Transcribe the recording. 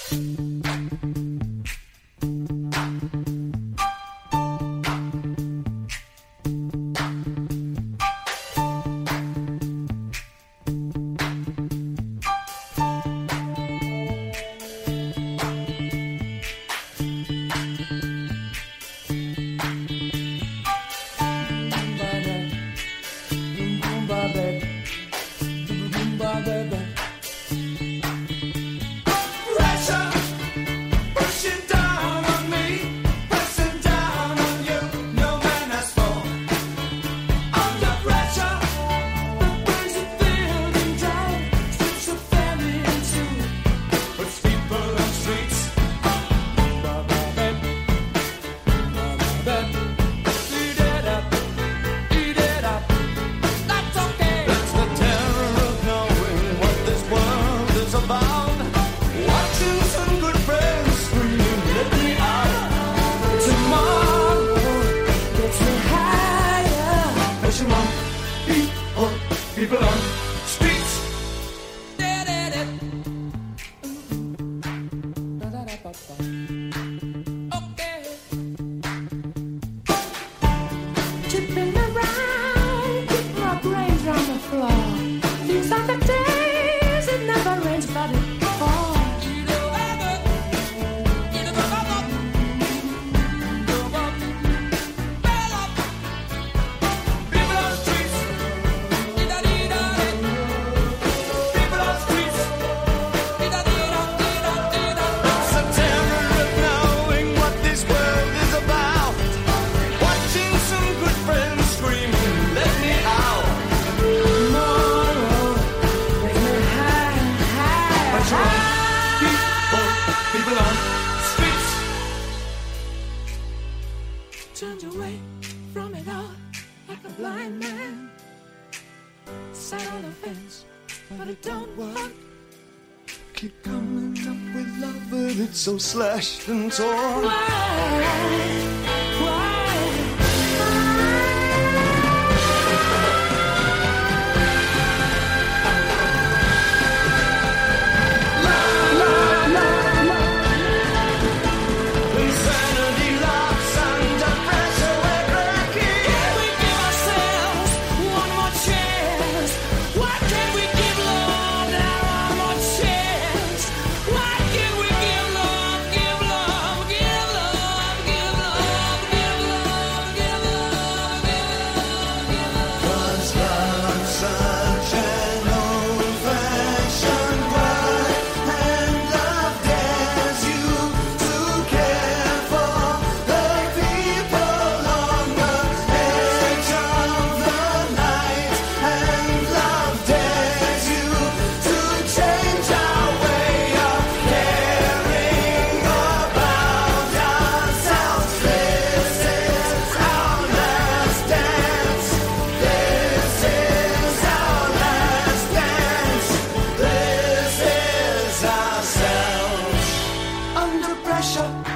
People on streets. Okay. Tipping around, keep my brains on the floor. These are the days it never rains, but it falls. Turned away from it all like a blind man. Sat on the fence, but it don't work. Keep coming up with love, but it's so slashed and torn. Why? Under pressure.